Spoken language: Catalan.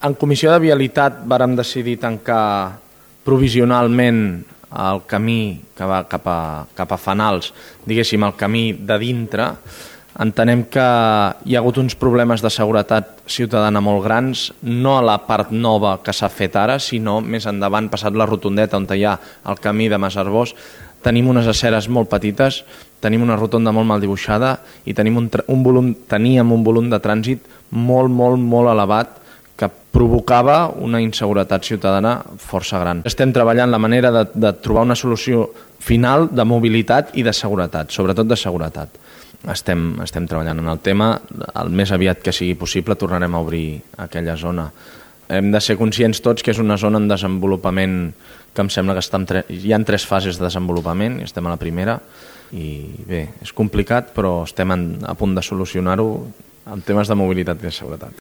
En Comissió de Vialitat vàrem decidir tancar provisionalment el camí que va cap a Fanals, diguéssim, el camí de dintre. Entenem que hi ha hagut uns problemes de seguretat ciutadana molt grans, no a la part nova que s'ha fet ara, sinó més endavant, passat la rotondeta on hi ha el camí de Masarbós. Tenim unes aceres molt petites, tenim una rotonda molt mal dibuixada i teníem un volum de trànsit molt elevat que provocava una inseguretat ciutadana força gran. Estem treballant la manera de trobar una solució final de mobilitat i de seguretat, sobretot de seguretat. Estem treballant en el tema, el més aviat que sigui possible tornarem a obrir aquella zona. Hem de ser conscients tots que és una zona en desenvolupament que em sembla que hi ha 3 fases de desenvolupament i estem a la primera i bé, és complicat però estem a punt de solucionar-ho en temes de mobilitat i de seguretat.